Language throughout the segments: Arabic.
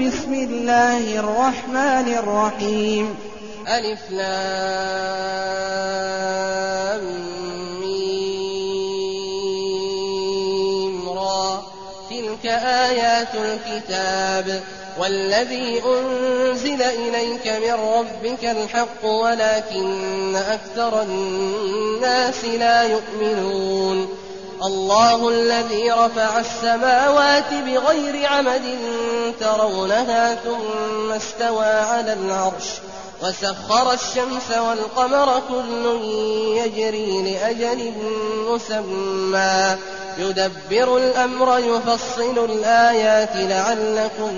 بسم الله الرحمن الرحيم ألف لام ميم را تلك آيات الكتاب والذي أنزل إليك من ربك الحق ولكن أكثر الناس لا يؤمنون الله الذي رفع السماوات بغير عمد ترونها ثم استوى على العرش وسخر الشمس والقمر كل يجري لأجل مسمى يدبر الأمر يفصل الآيات لعلكم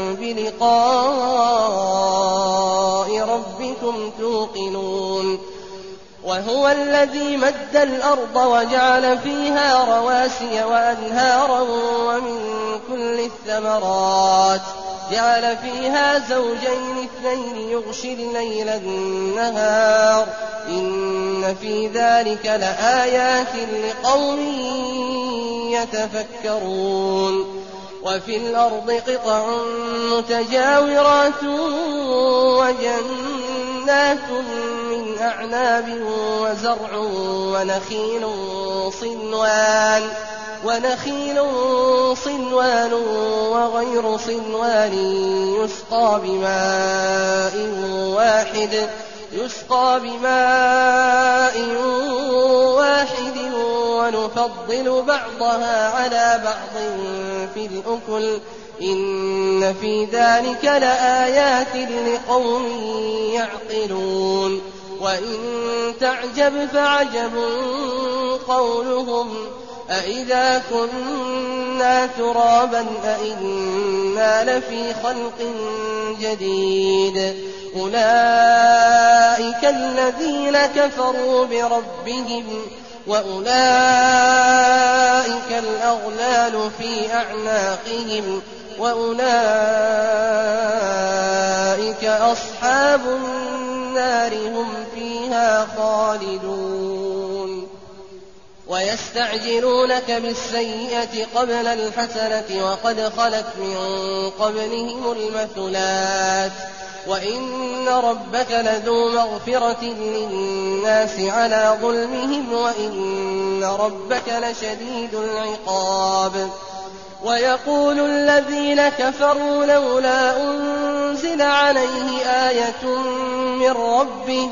بلقاء ربكم توقنون وهو الذي مد الأرض وجعل فيها رواسي وأنهارا ومن كل الثمرات جعل فيها زوجين اثنين يغشي الليل النهار إن في ذلك لآيات لقوم يتفكرون وفي الأرض قطع متجاورات وجنات من أعناب وزرع ونخيل صنوان وغير صنوان يسقى بماء واحد ونفضل بعضها على بعض في الأكل إن في ذلك لآيات لقوم يعقلون وإن تعجب فعجب قولهم أإذا كنا ترابا أإنا لفي خلق جديد أولئك الذين كفروا بربهم وأولئك الأغلال في أعناقهم وأولئك أصحاب النار هم فيها خالدون ويستعجلونك بالسيئة قبل الحسنة وقد خلت من قبلهم المثلات وإن ربك لذو مغفرة للناس على ظلمهم وإن ربك لشديد العقاب ويقول الذين كفروا لولا أنزل عليه آية من ربه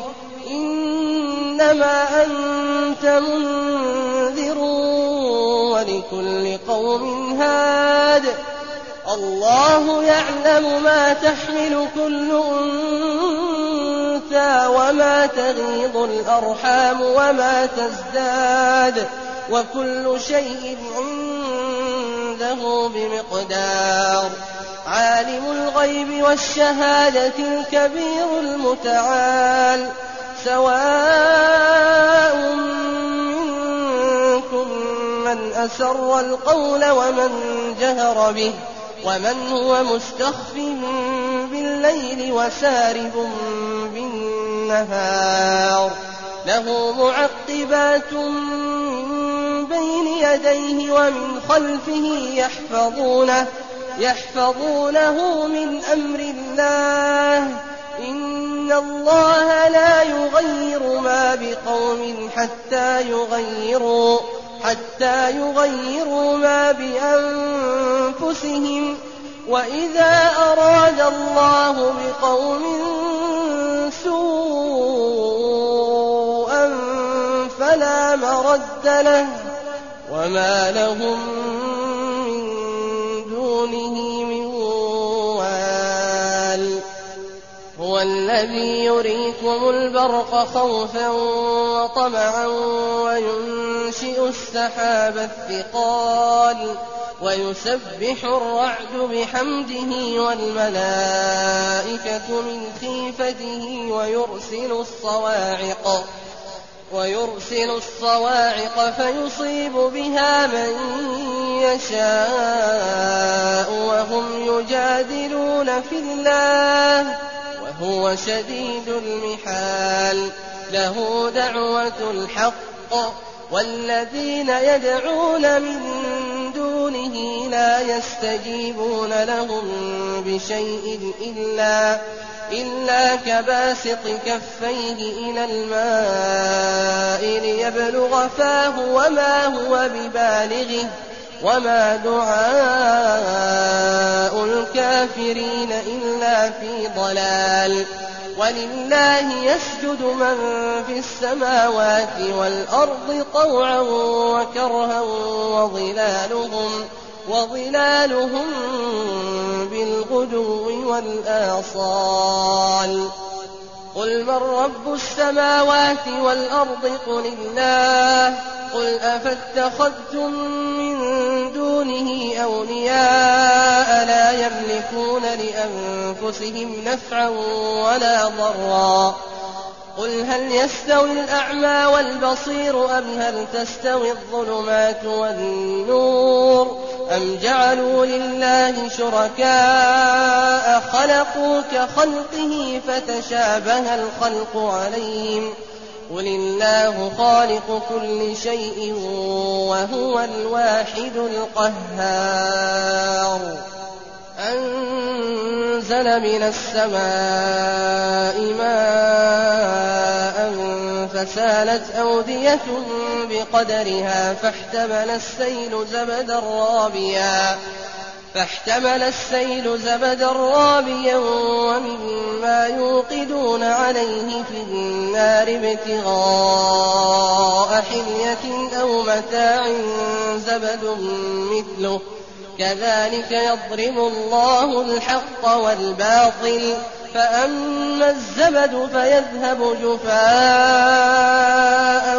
إنما أنت منذر ولكل قوم هاد الله يعلم ما تحمل كل أنثى وما تغيض الأرحام وما تزداد وكل شيء عنده بمقدار عالم الغيب والشهادة الكبير المتعال سواء منكم من أسر القول ومن جهر به ومن هو مستخف بالليل وسارب بالنهار له معقبات من بين يديه ومن خلفه يحفظونه من أمر الله إن الله لا يغير ما بقوم حتى يغيروا ما بأنفسهم وإذا أراد الله بقوم سوءا فلا مرد له وما لهم من دونه من وال هو الذي يريكم البرق خوفا وطمعا وينشئ السحاب الثقال ويسبح الرعد بحمده والملائكة من خيفته ويرسل الصواعق فيصيب بها من يشاء وهم يجادلون في الله وهو شديد المحال له دعوة الحق والذين يدعون من دونه دونه لا يستجيبون لهم بشيء إلا كباسط كفيه إلى الماء ليبلغ فاه وما هو ببالغه وما دعاء الكافرين إلا في ضلال ولله يسجد من في السماوات والأرض طوعا وكرها وظلالهم بالغدو والآصال قل من رب السماوات والأرض قل الله قل أفاتخذتم من دونه أولياء لا يملكون لأنفسهم نفعا ولا ضرا قل هل يستوي الأعمى والبصير أم هل تستوي الظلمات والنور أم جعلوا لله شركاء خلقوا كخلقه فتشابه الخلق عليهم قل الله خالق كل شيء وهو الواحد القهار أنزل من السماء ماء فسالت أودية بقدرها فاحتمل السيل زبدا رابيا ومما يوقدون عليه في النار ابتغاء حلية أو متاع زبد مثله كذلك يضرب الله الحق والباطل فأما الزبد فيذهب جفاء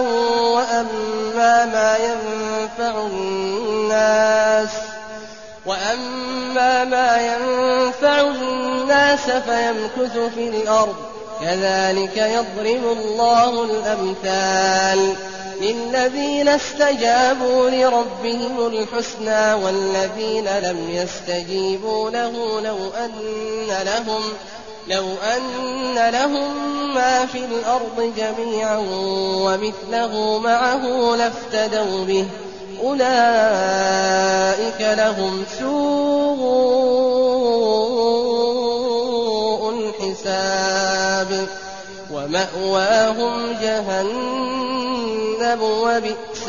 وأما ما ينفع الناس فيمكث في الأرض كذلك يضرب الله الأمثال للذين استجابوا لربهم الحسنى والذين لم يستجيبوا له لو أن لهم ما في الأرض جميعا ومثله معه لافتدوا به أولئك لهم سوء الحساب ومأواهم جهنم وبئس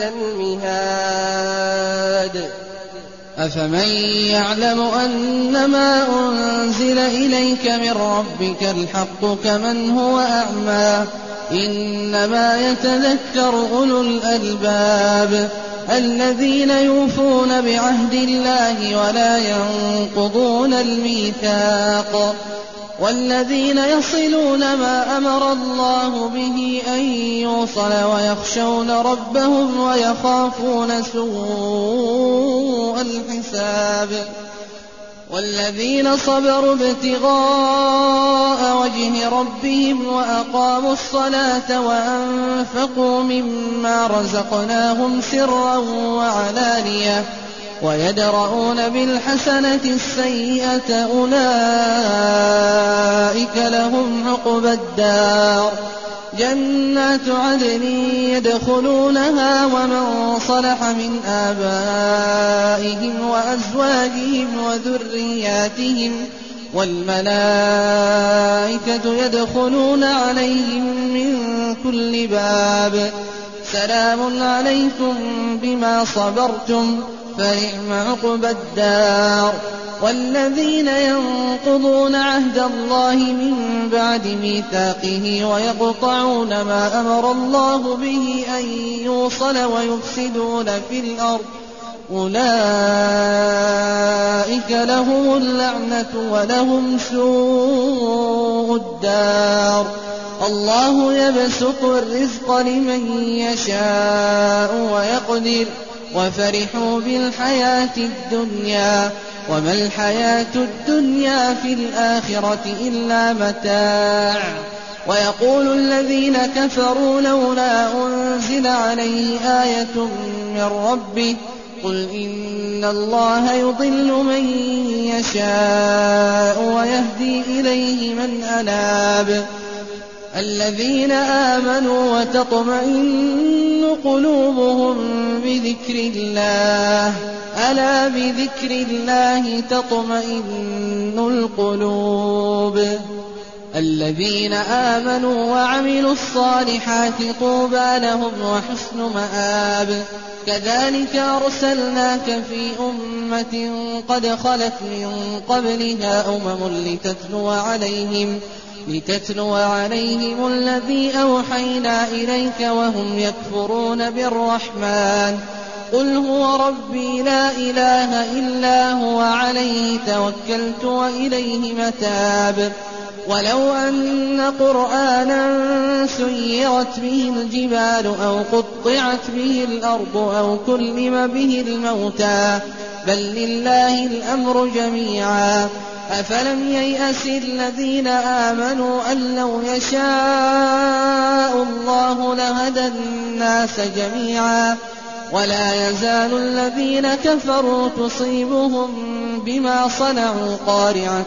المهاد أفمن يعلم أنما أنزل إليك من ربك الحق كمن هو أعمى إنما يتذكر أولو الألباب الذين يوفون بعهد الله ولا ينقضون الميثاق والذين يصلون ما أمر الله به أن يوصل ويخشون ربهم ويخافون سوء الحساب والذين صبروا ابتغاء وجه ربهم وأقاموا الصلاة وأنفقوا مما رزقناهم سرا وعلانية ويدرؤون بالحسنة السيئة أولئك لهم عقبى الدار جنات عدن يدخلونها ومن صلح من آبائهم وأزواجهم وذرياتهم والملائكة يدخلون عليهم من كل باب سلام عليكم بما صبرتم فنعم عقبى الدار والذين ينقضون عهد الله من بعد ميثاقه ويقطعون ما أمر الله به أن يوصل ويفسدون في الأرض أولئك لهم اللعنة ولهم سوء الدار الله يبسط الرزق لمن يشاء ويقدر وفرحوا بالحياة الدنيا وما الحياة الدنيا في الآخرة إلا متاع ويقول الذين كفروا لولا أنزل عليه آية من ربه قل إن الله يضل من يشاء ويهدي إليه من أناب الذين آمنوا وتطمئن قلوبهم بذكر الله ألا بذكر الله تطمئن القلوب الذين آمنوا وعملوا الصالحات طوبى لهم وحسن مآب كذلك أرسلناك في أمة قد خلت من قبلها لتتلو عليهم الذي أوحينا إليك وهم يكفرون بالرحمن قل هو ربي لا إله إلا هو عليه توكلت وإليه متاب ولو أن قرآنا سيرت به الجبال أو قطعت به الأرض أو كلم به الموتى بل لله الأمر جميعا أفلم ييأس الذين آمنوا أن لو يشاء الله لهدى الناس جميعا ولا يزال الذين كفروا تصيبهم بما صنعوا قارعة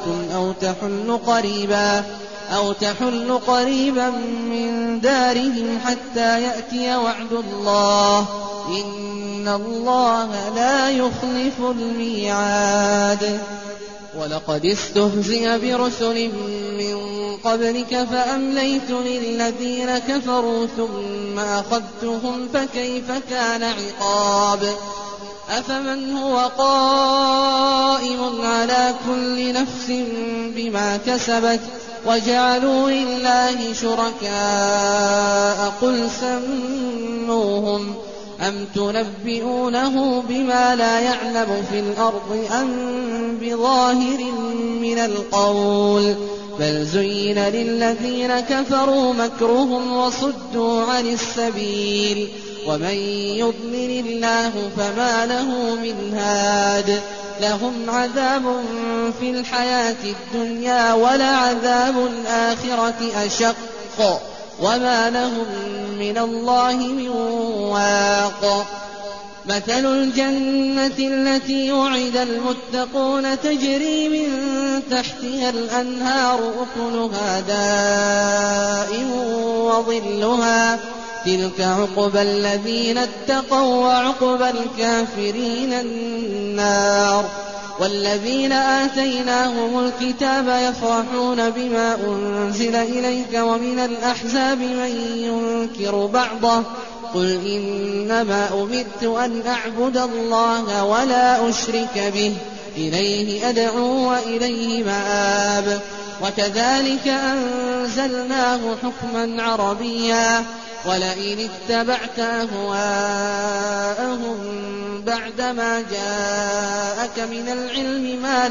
أو تحل قريبا من دارهم حتى يأتي وعد الله إن الله لا يخلف الميعاد ولقد استهزئ برسل من قبلك فأمليت للذين كفروا ثم أخذتهم فكيف كان عقاب أفمن هو قائم على كل نفس بما كسبت وجعلوا لله شركاء قل سموهم أم تنبئونه بما لا يعلم في الأرض أم بظاهر من القول بل زين للذين كفروا مكرهم وصدوا عن السبيل ومن يضلل الله فما له من هاد لهم عذاب في الحياة الدنيا ولعذاب الآخرة أشق وما لهم من الله من واق مثل الجنة التي وعد المتقون تجري من تحتها الأنهار أكلها دائم وظلها تلك عقبى الذين اتقوا وعقبى الكافرين النار والذين آتيناهم الكتاب يفرحون بما أنزل إليك ومن الأحزاب من ينكر بعضه قل إنما أمرت أن أعبد الله ولا أشرك به إليه أدعو وإليه مآب وكذلك أنزلناه حكما عربيا ولئن اتبعت أهواءهم بعدما جاءك من العلم ما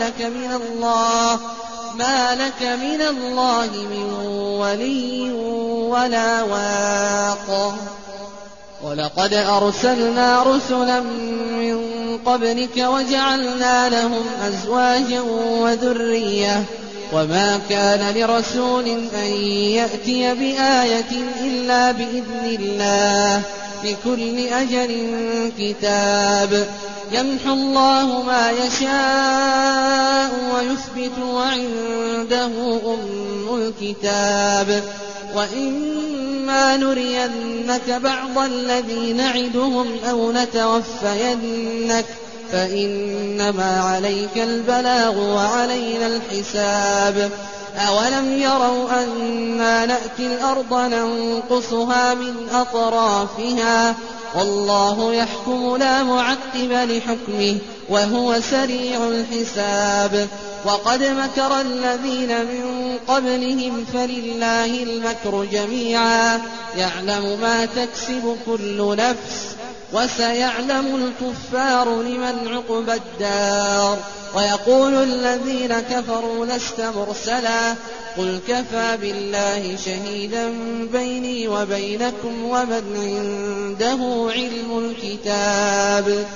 لك من الله من ولي ولا واق ولقد أرسلنا رسلا من قبلك وجعلنا لهم أزواجا وذرية وما كان لرسول أن يأتي بآية إلا بإذن الله لكل أجل كتاب يمحو الله ما يشاء ويثبت وعنده أم الكتاب وإما نرينك بعض الذي نعدهم أو نتوفينك فإنما عليك البلاغ وعلينا الحساب أولم يروا أنا نأتي الأرض ننقصها من أطرافها والله يحكم لا معقب لحكمه وهو سريع الحساب وقد مكر الذين من قبلهم فلله المكر جميعا يعلم ما تكسب كل نفس وسيعلم الكفار لمن عقبى الدار ويقول الذين كفروا لست مرسلا قل كفى بالله شهيدا بيني وبينكم ومن عنده علم الكتاب